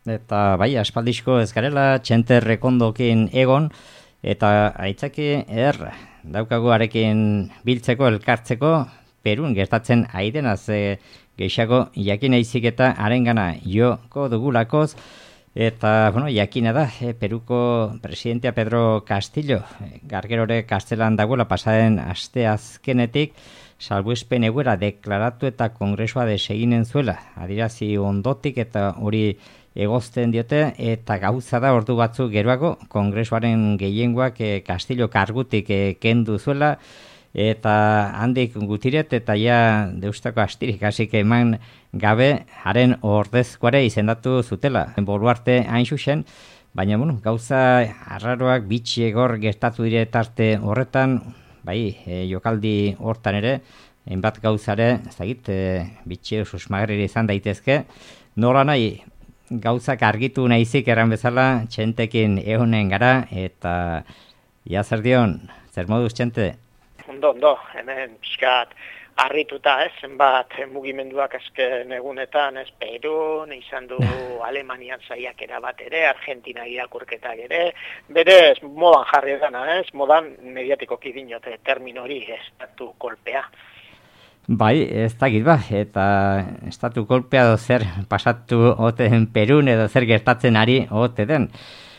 Eta bai, aspaldizko ez garela Txente Rekondokin egon, eta aitzaki daukagu arekin biltzeko, elkartzeko, Perun gertatzen aidenaz gehiago jakin eizik eta arengana joko dugulakoz, eta, bueno, jakina da, Peruko presidentea Pedro Castillo, gargerore kastelan dagoela pasaren aste azkenetik, salbuespen egoera deklaratu eta kongresua deseginen zuela, adirazi ondotik eta hori egozten diote, eta gauza da ordu batzuk geroago, kongresuaren gehiengoak Castillo kargutik kendu zuela, eta handik gutiret, eta ja deustako astirik hasik eman gabe, haren ordezkoare izendatu zutela. Boluarte hain zuzen, baina gauza arraroak bitxiegor gertatu dire tarte horretan, bai, jokaldi hortan ere, hainbat gauzare, ezagit, bitxiego susmagarri izan daitezke, nola nahi, gauzak argitu nahizik eran bezala, Txentekin ehonen gara, eta ja zer dion, zer moduz Txente? Ondo, hemen pixkat harrituta, zenbat mugimenduak azken egunetan, Perun, izan du Alemanian saiakera bat ere, Argentina irakurketak ere, berez modan jarri dana, modan mediatikoki dinote termino hori, estatu kolpea. Bai, ez dakit eta estatu kolpea edo zer pasatu oten Perun edo zer gertatzen ari ote den.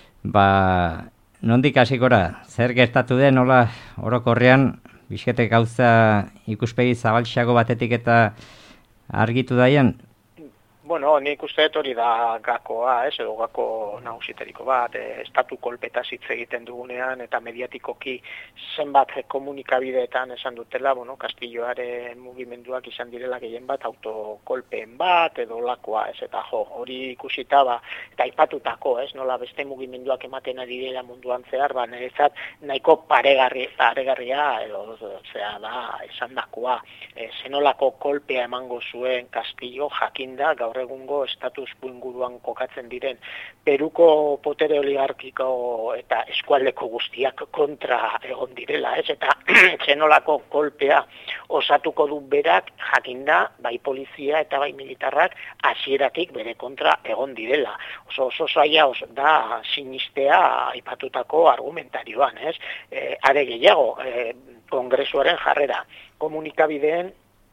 Nondik hasikora, zer gertatu den, nola orokorrean, bizkete gauza ikuspegi zabaltxeago batetik eta argitu daien? Bueno, nik uste hori da gakoa, edo gako nagusiteriko bat, estatu kolpetaz hitz egiten dugunean, eta mediatikoki zenbat komunikabideetan esan dutela, Castilloaren mugimenduak izan direla gehien bat autokolpeen bat, edo lakoa, eta hori ikusita, eta aipatutako, nola beste mugimenduak ematen ari dira munduan zehar, niretzat nahiko paregarria, edo da, esan dakoa, zenolako kolpea emango zuen Castillo jakinda, gaur egungo status quo inguruan kokatzen diren Peruko potere oligarkiko eta eskualdeko guztiak kontra egon direla, eta zenolako kolpea osatuko du berak jakinda, bai polizia eta bai militarrak hasieratik bere kontra egon direla. Oso zaila da sinistea aipatutako argumentarioan, are gehiago, kongresuaren jarrera, komunikabideen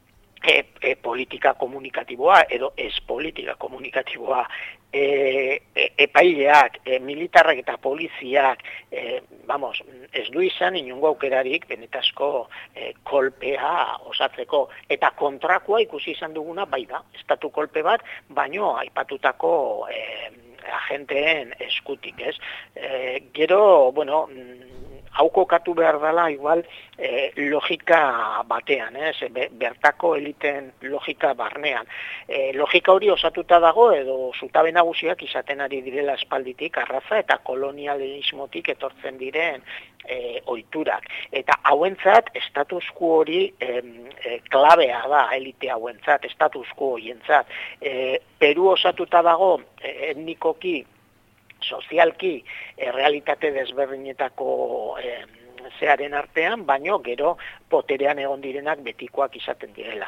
politika komunikatiboa edo ez politika komunikatiboa, epaileak, militarrak eta poliziak, ez du izan inongo aukerarik benetazko kolpea osatzeko, eta kontrakoa ikusi izan duguna bai da, estatu kolpe bat, baino aipatutako agenteen eskutik, gero, hau kokatu behar dela igual logika batean, bertako eliten logika barnean. Logika hori osatuta dago edo zutabe nagusiak izaten ari direla espalditik, arraza eta kolonialismotik etortzen diren ohiturak. Eta hauentzat, status quo hori klabea da elite hauentzat, status quo horientzat. Peru osatuta dago etnikoki, sozialki, realitate desberdinetako zearen artean, baino gero poterean egon direnak betikoak izaten direla,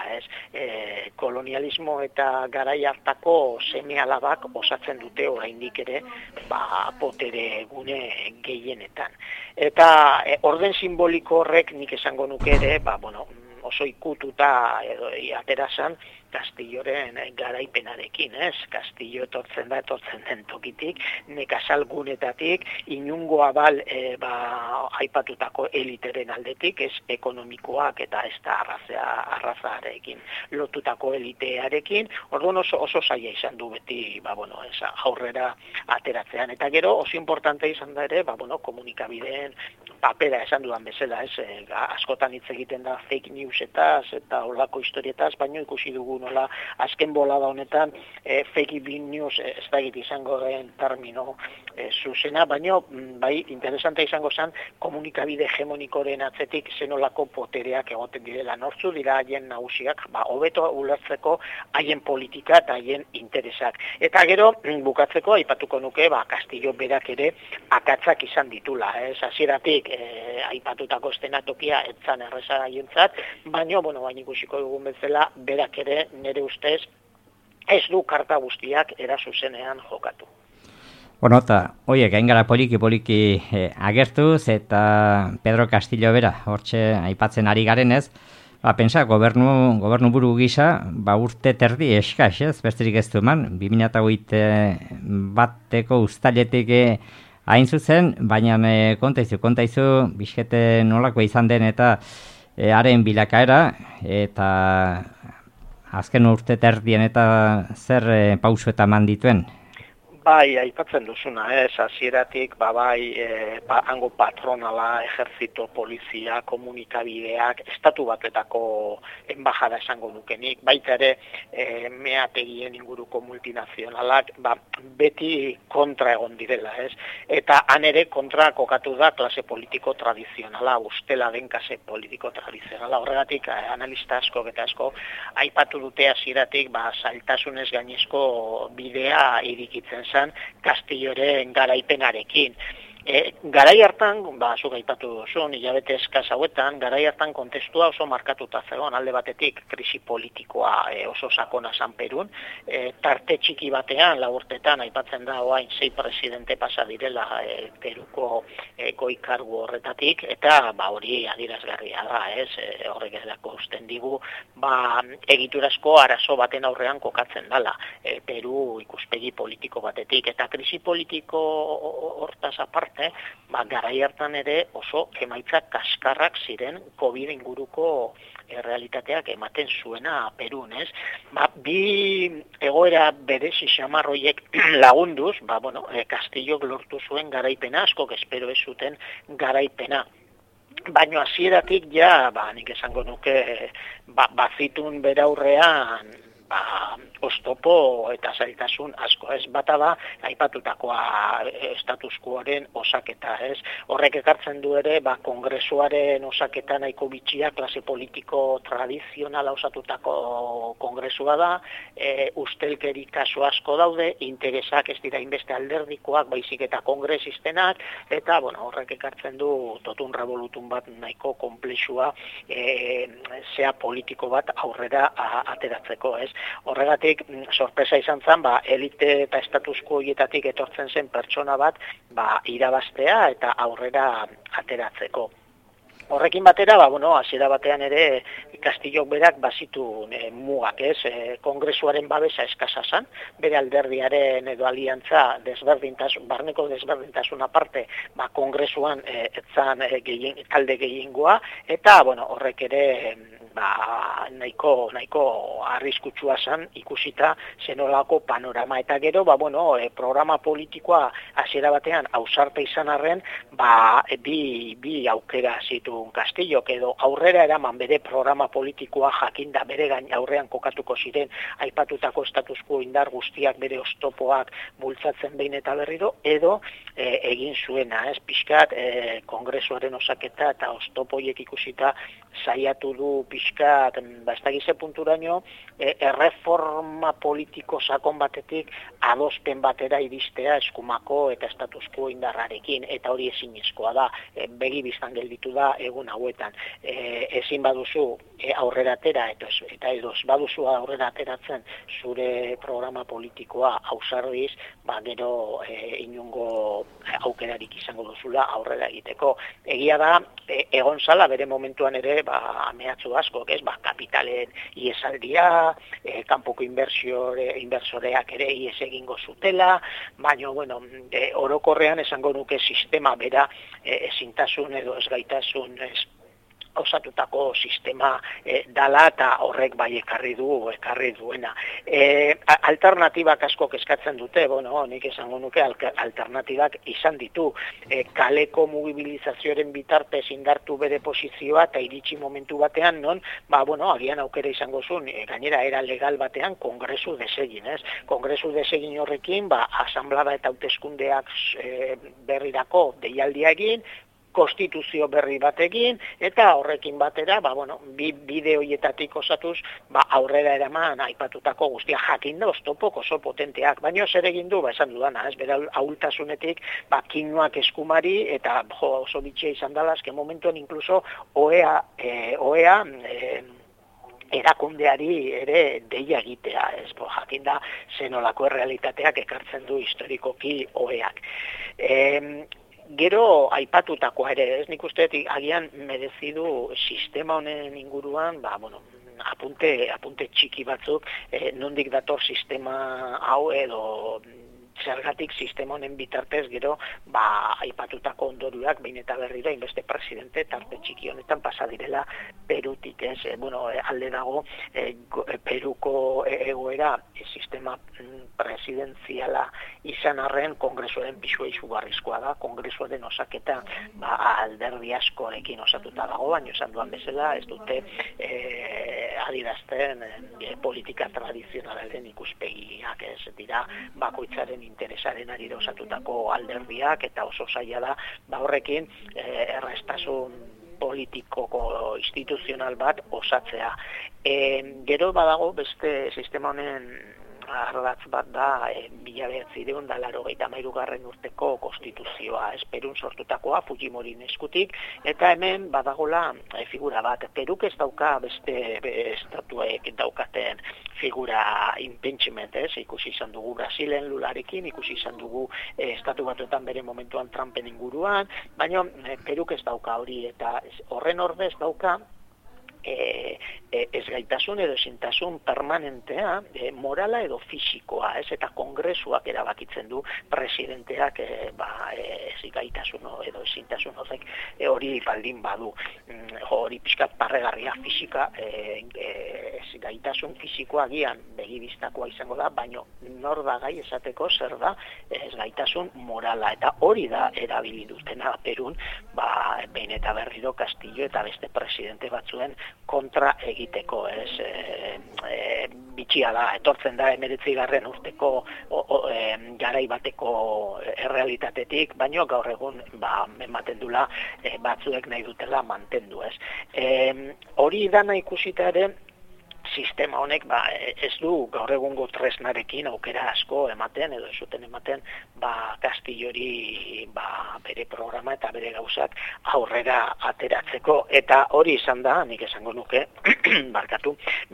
kolonialismo eta garai hartako seme-alabak osatzen dute oraindik ere, potere gune gehienetan. Eta orden simboliko horrek nik esango nuke ere, oso ikututa edo aterazan Castilloren garaipenarekin, Castillo etortzen den tokitik, nekazalgunetatik, inungo abal aipatutako eliteren aldetik, ez ekonomikoak eta ez da arrazarekin lotutako elitearekin, orduan oso zaila izan du beti, aurrera ateratzean. Eta gero oso importante izan da ere, komunikabideen papera esan dudan bezala, askotan hitz egiten da fake newsetaz eta olako historietaz, baino ikusi dugu nola azken bolada honetan fake news ez da izango den termino zuzena, baino bai interesante izango zen komunikabide hegemonikoren atzetik zenolako potereak egoten direla, nortzu dira haien nagusiak, hobeto ulertzeko haien politika eta haien interesak. Eta gero, bukatzeko, aipatuko nuke, Castillo berak ere akatzak izan ditula, hasieratik aipatutako estenatokia etzan erreza haientzat, baino, baina ikusiko dugun bezala, berak ere nire ustez ez du karta guztiak era zuzenean jokatu. Bueno, eta horiek, hain gara poliki agertuz, eta Pedro Castillo bera, hortxe aipatzen ari garenez, pensa, gobernu buru gisa, urte terdi eskaz, ez? Besterik ez du eman, 2008 uztailetik hain zuzen, baina kontaizu, bizkete nolako izan den eta haren bilakaera, eta azken urte terdien eta zer pauso eta eman dituen? Bai, aipatzen duzuna, hasieratik, hango patronala, ejertzito, polizia, komunikabideak, estatu batetako enbajada esango nukenik, baita ere meategien inguruko multinazionalak, beti kontra egon direla, ez? Eta han ere kontra kokatu da klase politiko tradizionala, ustela den klase politiko tradizionala. Horregatik, analista asko eta asko, aipatu dute hasieratik, zailtasunez gainezko bidea irikitzen Castilloren garaipenarekin. Garai hartan, zuk aipatu duzun, hilabete eskaz hauetan, garai hartan kontestua oso markatuta zegoen, alde batetik krisi politikoa oso sakona zan Perun, tarte txiki batean, laburtetan, aipatzen da oain 6 presidente pasa direla Peruko goi-kargu horretatik, eta hori adierazgarria da, horrek edako usten digu, egiturazko arazo baten aurrean kokatzen dela, Peru ikuspegi politiko batetik, eta krisi politiko hortaz aparte, garai hartan ere oso emaitzak kaskarrak ziren COVID inguruko realitateak ematen zuena Perun, ez? Bi egoera berezi xamarroiek lagunduz, Castillok lortu zuen garaipena, askok espero ez zuten garaipena. Baina hasieratik nik esango nuke, bazitun beraurrean, oztopo eta zailtasun asko, ez? Bata da, aipatutakoa status quoren osaketa, ez? Horrek ekartzen du ere, kongresuaren osaketa nahiko bitxia, klase politiko tradizionala osatutako kongresua da, ustelkeri kasu asko daude, interesak ez dira inbeste alderdikoak, baizik eta kongresistenak, eta, horrek ekartzen du totun revolutun bat nahiko komplexua, zea politiko bat aurrera ateratzeko, ez? Horregatik, sorpresa izan zen, elite eta estatusko hietatik etortzen zen pertsona bat, irabaztea eta aurrera ateratzeko. Horrekin batera, hasiera batean ere Castillok berak bazitu mugak, ez? Kongresuaren babesa eskasa zen, bere alderdiaren edo aliantza barneko desberdintasun aparte, kongresuan etzan talde gehiengoa, eta horrek ere nahiko arriskutsua zen ikusita zenolako panorama. Eta gero, programa politikoa hasiera batean ausarte izan arren, bi aukera zituen Castillok, edo aurrera eraman bere programa politikoa jakinda bere aurrean kokatuko ziren aipatutako status quo indar guztiak bere oztopoak bultzatzen behin eta berriro, edo egin zuena, ez pixkat kongresuaren osaketa eta oztopoiek ikusita saiatu du pixkat, ez dakize punturaino, erreforma politiko sakon batetik adospen batera iristea eskumako eta status quo indarrarekin, eta hori ezinezkoa da, begi biztan gelditu da egun hauetan. Ezin baduzu aurrera atera, eta edo baduzu aurrera ateratzen zure programa politikoa ausardiz, gero inungo aukerarik izango duzula aurrera egiteko. Egia da, egon zala bere momentuan ere, mehatzu askok, ez, kapitalen iesaldia, kanpoko inbersoreak ere ies egingo zutela, baina, orokorrean esango nuke sistema bera ezintasun edo ezgaitasun osatutako sistema dala eta horrek bai ekarri duena. Alternatibak asko eskatzen dute, nik esango nuke alternatibak izan ditu. Kaleko mobilizazioaren bitartez indartu bere posizioa eta iritsi momentu batean non, agian aukera izango zuen, gainera era legal batean kongresu desegin, ez? Kongresu desegin horrekin, asamblada eta hauteskundeak berrirako deialdia egin, konstituzio berri batekin, eta horrekin batera, bide horietatik osatuz, aurrera eraman aipatutako guztia jakin da, oztopok oso potenteak, baina zer egin du, esan dudana, ez, bera ahultasunetik, kinuak eskumari, eta oso bitxia izan dala, azken momentuan inkluso OEA erakundeari ere deia egitea, ez jakinda zenolako errealitateak ekartzen du historikoki oheak. Gero aipatutakoa ere, ez nik uste agian merezidu sistema honen inguruan, apunte txiki batzuk, nondik dator sistema hau edo zergatik sistema honen bitartez gero aipatutako ondorioak behin eta berriro inbeste presidente tarte txiki honetan pasa direla Perutik, ez? Alde dago Peruko egoera sistema presidenziala izan arren kongresuaren pisua izugarrizkoa da, kongresuaren osaketa alderdi askorekin osatuta dago, baina esan duan bezala ez dute adirazten politika tradizionalaren ikuspegiak, ez dira bakoitzaren interesaren arira osatutako alderdiak eta oso zaila da horrekin errestasun politikoko instituzional bat osatzea. Gero badago beste sistema honen ardatz bat da 1983 urteko konstituzioa, Perun sortutakoa Fujimorin eskutik, eta hemen badagola figura bat. Peruk ez dauka beste estatuek daukaten figura impeachment, ikusi izan dugu Brasilen Lularekin, ikusi izan dugu estatu batuetan bere momentuan Trumpen inguruan, baina Peruk ez dauka hori, eta horren ordez dauka ezgaitasun edo ezintasun permanentea, morala edo fisikoa, eta kongresuak erabakitzen du presidenteak ezgaitasun edo ezintasun horrek hori baldin badu. Hori pixkat parregarria fisika, ezgaitasun fisikoa agian begibistakoa izango da, baina nor da gai esateko zer da ezgaitasun morala, eta hori da erabili dutena Perun, behin eta berriro Castillo eta beste presidente batzuen kontra egiteko, bitxia da, etortzen da 19. urteko garai bateko errealitatetik, baina gaur egun ematen dula batzuek nahi dutela mantendu, hori dana ikusita ere, sistema honek ez du gaur egungo tresnarekin aukera asko ematen edo ez zuten ematen Castillori bere programa eta bere gauzak aurrera ateratzeko, eta hori izan da, nik esango nuke barkatu,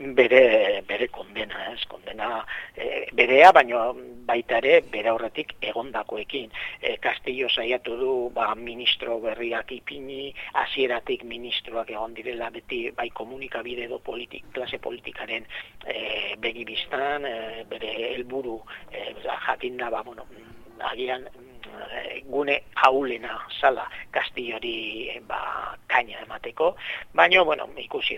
bere kondena, kondena berea, baina baita ere bere aurretik egondakoekin. Castillo saiatu du ministro berriak ipini, hasieratik ministroak egon direla beti bai komunikabide edo klase politikaren begibistan, bere helburu jakinda agian gune haulena zala Castillori kaina emateko, baina ikusi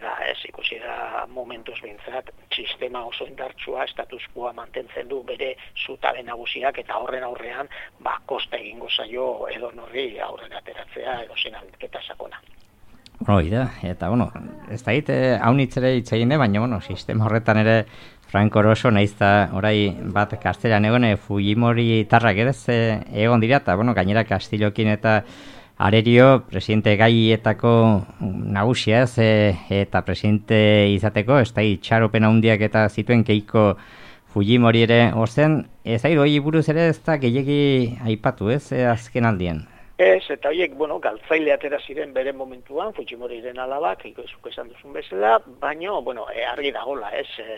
da momentuz bintzat sistema oso indartsua, status quoa mantentzen du bere zutabe nagusiak, eta horren aurrean kosta egingo zaio edo norri aurrera ateratzea edo zen aldeketa sakona. Hori da, eta ez da haunitzere hitz egin, baina sistema horretan ere Franco Rosso naizta orai bat Kastelan egon Fujimori tarrak egon dira, eta gainera Castillokin eta Arerio presidente gaietako nagusia eta presidente izateko, ez da itxaropen handiak eta zituen Keiko Fujimori ere orzen, ez da hori buruz ere ez da gehiegi aipatu azken aldien. Ez, eta horiek, galtzaile atera ziren bere momentuan, Fujimoriren alabak, zuk esan duzun bezala, baina, argi dagola,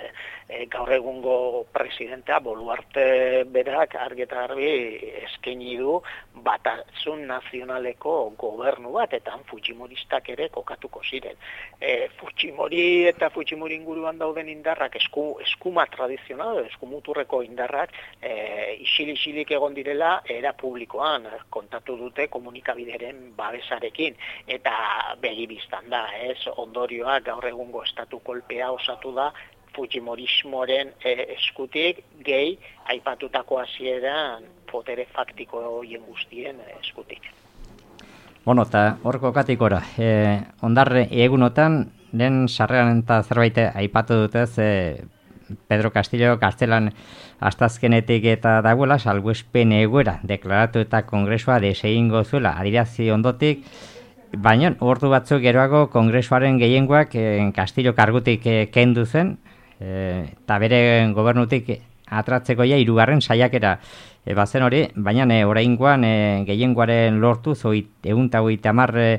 gaur egungo presidentea, Boluarte berak argi eta garbi eskaini du Batasun Nazionaleko gobernu bat, eta Fujimoristak ere kokatuko ziren. Fujimori eta Fujimori inguruan dauden indarrak, eskuma tradizional, eskumuturreko indarrak, isilik egon direla, era publikoan kontatu dute komunikabideren babesarekin, eta begibistan da, ondorioak gaur egungo estatu kolpea osatu da Fujimorismoren eskutik, gehi aipatutako hasieran potere faktiko horien guztien eskutik. Eta hor kokatikora, ondarre egunotan, lehen sarrean eta zerbait aipatu dutez, Pedro Castillo kartzelan astazkenetik eta dagoela salbuespen egoera deklaratu eta kongresua desegingo zuela adirazi ondotik, baina ordu batzuk geroago kongresuaren gehiengoak Castillo kargutik kendu zen, eta bere gobernutik atratzeko hirugarren saiakera bazen hori, baina oraingoan gehiengoaren lortuz 130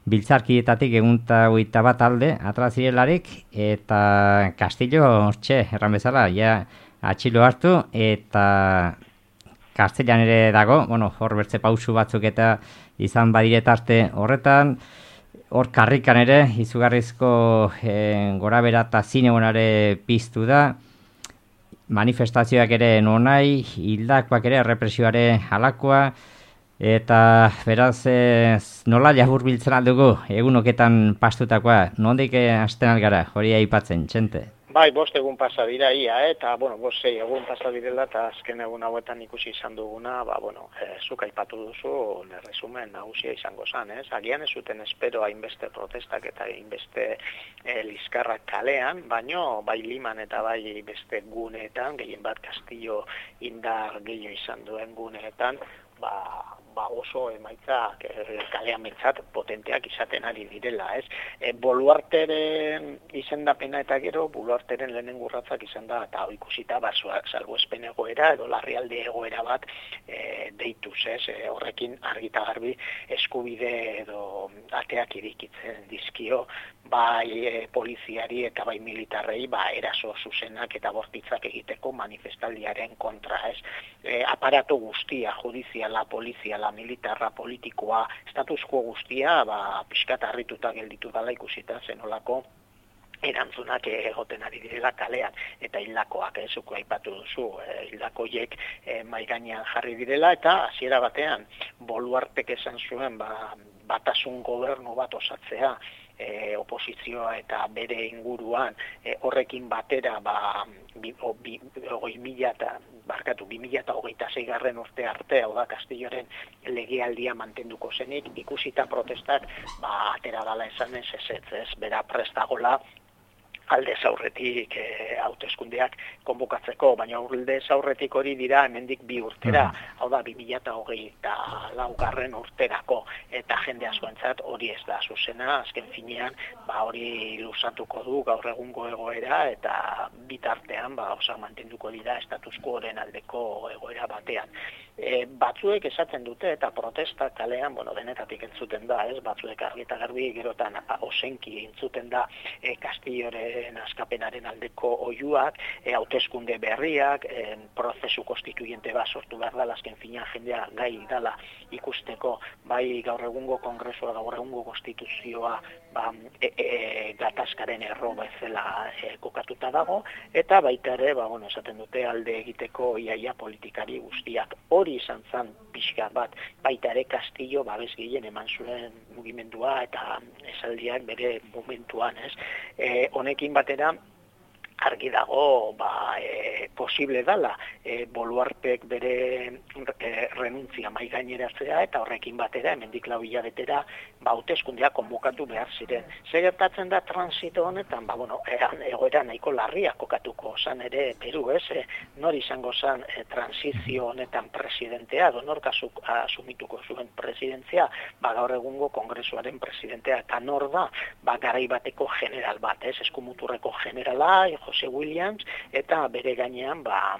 biltzarkietatik 121 alde atera zirelarik, eta Castillo, erran bezala, ja atxilo hartu, eta Kastellan ere dago, hor bertze pausu batzuk eta izan badire tarte horretan, hor karrikan ere, izugarrizko gorabera eta zinegonare piztu da, manifestazioak ere nonai, hildakoak ere, represioare halakoa, eta beraz nola jabur biltzen aldugu egunoketan pastutakoa, nondik hasten algara, hori aipatzen, Txente? Bai, 5 egun pasa dira ia, eta, 6 egun pasa direla, eta azken egun hauetan ikusi izan duguna, zuk aipatu duzu, resumen nagusia izango zan, ez? Agian ez zuten espero hainbeste protestak eta hainbeste liskarrak kalean, baino, bai Liman eta bai beste guneetan, gehien bat Castillo indar gehiago izan duen guneetan, oso emaitzak kalean behintzat potenteak izaten ari direla, ez? Boluarteren izendapena eta gero, Boluarteren lehenengo urratsak izan da, eta ikusita salbuespen egoera edo larrialdi egoera bat deituz, ez? Horrekin argita garbi eskubide edo ateak irikitzen dizkio, bai poliziari eta bai militarrei eraso zuzenak eta bortitzak egiteko manifestaldiaren kontra, ez? Aparato guztia, judiziala, poliziala, militarra, politikoa, status quo guztia, pixkat harrituta gelditu dela ikusita zenolako erantzunak egoten ari direla kalean, eta hildakoak, zuko aipatu duzu, hildakoiek mahai gainean jarri direla, eta hasiera batean Boluartek esan zuen batasun gobernu bat osatzea, oposizioa eta bere inguruan horrekin batera 2026 urte arte, hau da Castilloren legealdia mantenduko zenik, ikusita protestak atera dala esan ez, bera prestagola aldez aurretik hauteskundeak konbokatzeko, baina aldez aurretik hori dira hemendik 2 urtera, hau da 2024 urterako, eta jende askoentzat hori ez da zuzena, azken finean hori luzatuko du gaur egungo egoera, eta bitartean osa mantenduko dira status quoren aldeko egoera batean. Batzuek esaten dute eta protesta kalean, denetatik entzuten da, ez? Batzuek argi eta garbi gerotan osenki entzuten da Castilloren askapenaren aldeko oihuak, hauteskunde berriak, prozesu konstituyente bat sortu behar dela, azken finean jendea gai dela ikusteko, bai gaur egungo kongresua, gaur egungo konstituzioa gatazkaren erro bezala kokatuta dago, eta baita ere, esaten dute alde egiteko iaia politikari guztiak. Hori izan zen pixka bat, baita ere Castillo babes gehien eman zuen mugimendua eta esaldiak bere momentuan, ez? Honekin batera, argi dago posible dala Boluartek bere renuntzia mahai gaineratzea, eta horrekin batera, hemendik 4 hilabetera, hauteskundeak konbokatu behar ziren. Zer gertatzen da transito honetan, egoera nahiko larria kokatuko zan ere Peru, ez? Nor izango zan transizio honetan presidentea, nork asumituko zuen presidentzia, gaur egungo kongresuaren presidentea, eta nor da, garai bateko general bat, ez? Eskumuturreko generala, Jose Williams, eta bere gainean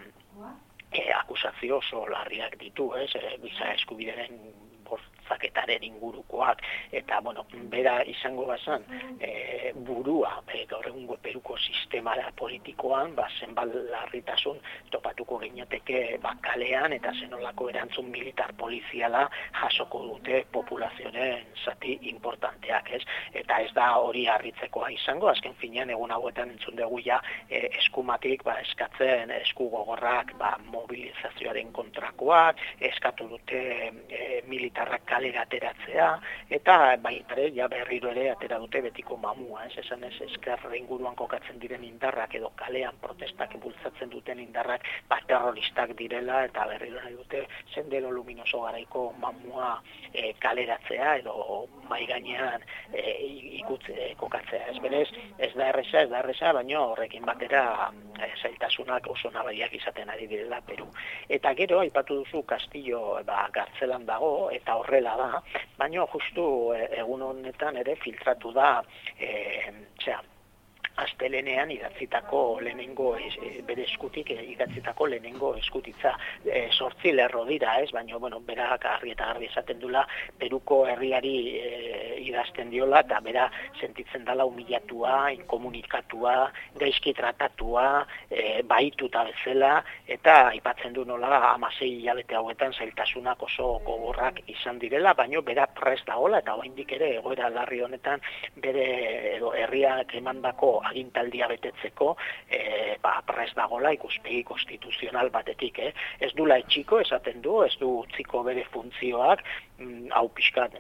akusazio oso larriak ditu, ez? Giza eskubideren bortzaketaren ingurukoak, eta bera izango bazan burua gaur egungo Peruko sistemara politikoan, zenbat larritasun topatuko ginateke kalean, eta zenolako erantzun militar poliziala jasoko dute populazioaren zati importanteak, ez? Eta ez da hori harritzekoa izango, azken finean egun hauetan entzun dugu eskumatik eskatzen esku gogorrak mobilizazioaren kontrakoak, eskatu dute militarrak kalera ateratzea, eta baitare berriro ere atera dute betiko mamua, ez? Esan ez, eskerre inguruan kokatzen diren indarrak edo kalean protestak bultzatzen duten indarrak terroristak direla, eta berriro nahi dute Sendero Luminoso garaiko mamua kaleratzea edo mahai gainean kokatzea. Ez berez, ez da erresa, baina horrekin batera zailtasunak oso nabariak izaten ari direla Peru. Eta gero, aipatu duzu Castillo gartzelan dago, eta horrela da, baina justu egun honetan ere filtratu da astelenean idatzitako lehenengo bere eskutik idatzitako lehenengo eskutitza 8 lerro dira, ez? Baina bueno, berak argi eta garbi esaten dula Peruko herriari idazten diola eta bera sentitzen dela humilatua, inkomunikatua, gaizki tratatua, bahituta bezala eta aipatzen du nola 16 hilabete hauetan zailtasunak oso gogorrak izan direla, baina bera prest dagoela eta oraindik ere egoera larri honetan bere herriak emandako agintaldia betetzeko prest dagoela ikuspegi konstituzional batetik. Ez dula etxiko, esaten du, ez du utziko bere funtzioak, hau pixkat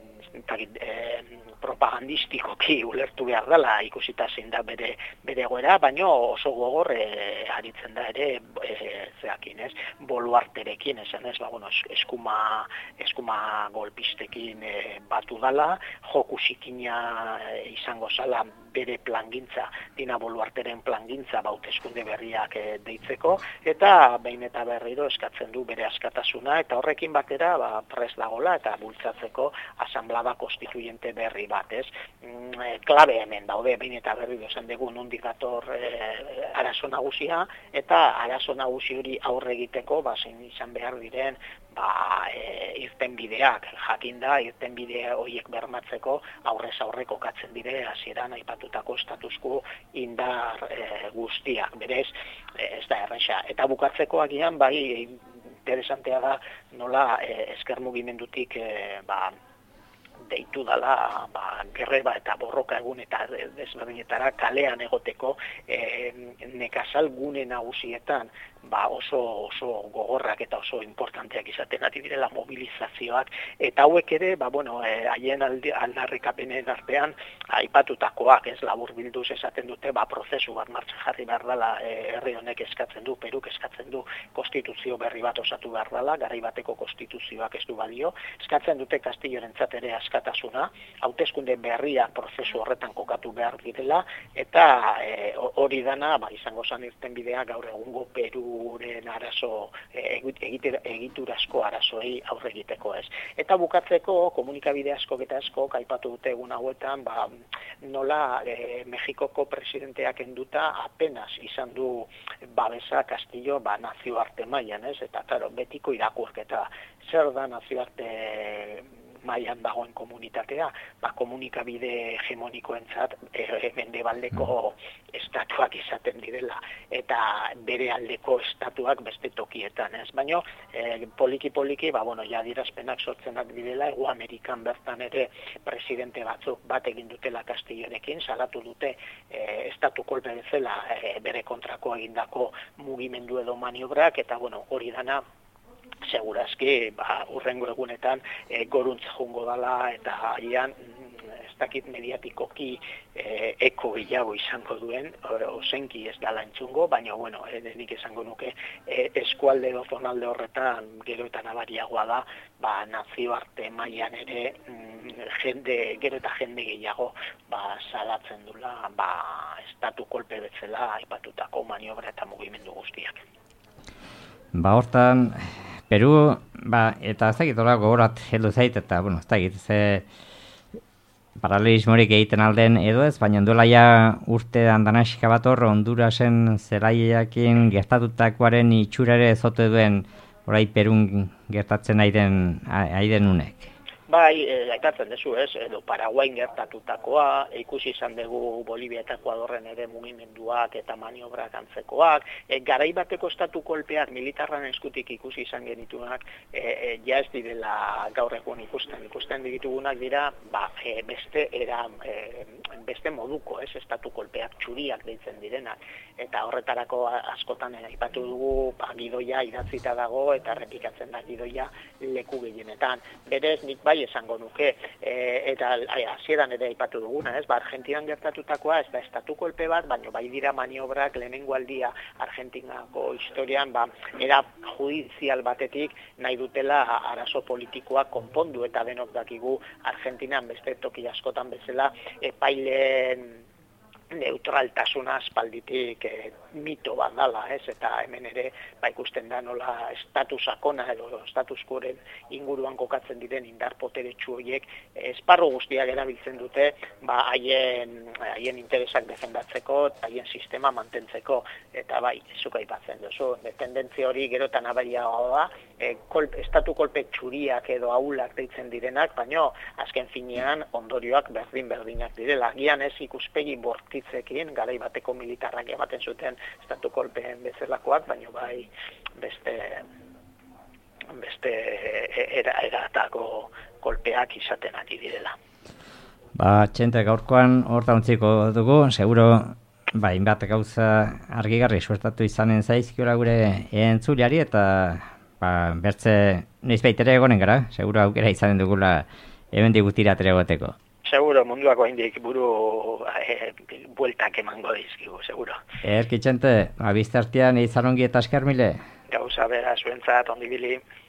propagandistikoki ulertu behar dela ikusita zein da bere egoera, baina oso gogor aritzen da ere Boluarterekin, esan ez, eskuma golpistekin batu dala, joku zikina izango zala bere plangintza, Dina Boluarteren plangintza hauteskunde berriak deitzeko, eta behin eta berriro eskatzen du bere askatasuna, eta horrekin batera prest dagola eta bultzatzeko asamblada konstituyente berri bat, ez? Klabe hemen daude, behin eta berriro esan dugu nondik dator arazo nagusia, eta arazo nagusi hori aurre egiteko, zein izan behar diren, irtenbideak, jakinda irtenbide horiek bermatzeko aurrez aurre kokatzen dire hasieran aipatutako status quo indar guztiak, berez ez da erresa. Eta bukatzeko agian bai interesantea da nola esker mugimendutik deitu dala gerreba eta borroka egun eta desberdinetara kalean egoteko nekazal gune nagusietan oso gogorrak eta oso importanteak izaten ari direla mobilizazioak, eta hauek ere haien aldarrikapenen artean aipatutakoak, ez laburbilduz esaten dute prozesu bat martxan jarri behar dela, herri honek eskatzen du, Peruk eskatzen du konstituzio berri bat osatu behar dela, garai bateko konstituzioak ez du balio, eskatzen dute Kastillorentzat ere askatasuna, hauteskunde berria prozesu horretan kokatu behar direla, eta hori dana izango zan irtenbidea gaur egungo Peruren arazo, egiturazko arazoei aurre egiteko, ez. Eta bukatzeko komunikabide askok eta askok aipatu dute egun hauetan, nola Mexikoko presidenteak enduta apenas izan du babesa Castillo nazioarte mailan, ez? Eta claro, betiko irakurketa zer da nazioarte mailan dagoen komunitatea, komunikabide hegemonikoentzat mendebaldeko estatuak izaten direla, eta bere aldeko estatuak beste tokietan, ez? Baina poliki-poliki, adierazpenak sortzenak direla, Hego Amerikan bertan ere presidente batzuk bat egin dutela Castillorekin, salatu dute estatu kolpe bezala bere kontrako egindako mugimendu edo maniobrak, eta hori dana segurazki urrengo egunetan goruntz jungo dala eta haian ez dakit mediatikoki eko gehiago izango duen, ozenki ez dala entzungo, baina nik esango nuke eskualde edo zonalde horretan gero eta nabariagoa da, nazioarte mailan ere gero eta jende gehiago salatzen dula estatu kolpe bezala aipatutako maniobra eta mugimendu guztiak. Hortan Peru, eta ez dakit gogorat heldu zait, eta, ez dakit, paralelismorik egiten alden edo ez, baina duela urte andanaxika bat hor, Hondurasen zelaiakin gertatutakoaren itxura ere zote duen orai Perun gertatzen aiden unek. Aipatzen dezu, ez, edo Paraguain gertatutakoa, ikusi izan dugu Bolivia eta Ekuadorren ere mugimenduak eta maniobrak antzekoak, garai bateko estatu kolpeak militarran eskutik ikusi izan genituenak, ez direla gaur egun ikusten ditugunak dira, beste moduko, ez, estatu kolpeak txuriak deitzen direnak, eta horretarako askotan aipatu dugu, gidoia idatzita dago, eta errepikatzen da gidoia leku gehienetan. Berez, nik esango nuke, eta hasieran ere aipatu duguna, ez, Argentinan gertatutakoa ez da estatu kolpe bat, baina bai dira maniobrak lehenengo aldia Argentinako historian, era judizial batetik nahi dutela arazo politikoak konpondu, eta denok dakigu Argentinan beste toki askotan bezala epaileen neutraltasuna aspalditik mito bat dala, ez? Eta hemen ere ikusten da nola estatus sakona edo status quoren inguruan kokatzen diren indar poteretsu horiek esparru guztiak erabiltzen dute haien interesak defendatzeko, haien sistema mantentzeko, eta zuk aipatzen duzu, tendentzia hori gerotan abaiagoa da, estatu kolpe txuriak edo ahulak deitzen direnak, baino azken finean ondorioak berdinak direla. Agian ez ikuspegi bortitzekin, garai bateko militarrak ematen zuten estatu kolpeen bezalakoak, baino beste eratako kolpeak izaten ari direla. Txente, gaurkoan horta untziko dugu, seguro inbat gauza argigarri suertatu izanen zaizkiola gure entzuliari, eta bertze noizbait ere egonen gara, seguro aukera izanen dugula hemendik gutira ere egoteko. Seguro, munduako haindik buru bueltak emango dizkigu, seguro. Txente, bizte artean izan ongi eta esker mile? Gauza bera, zuentzat, ondibili.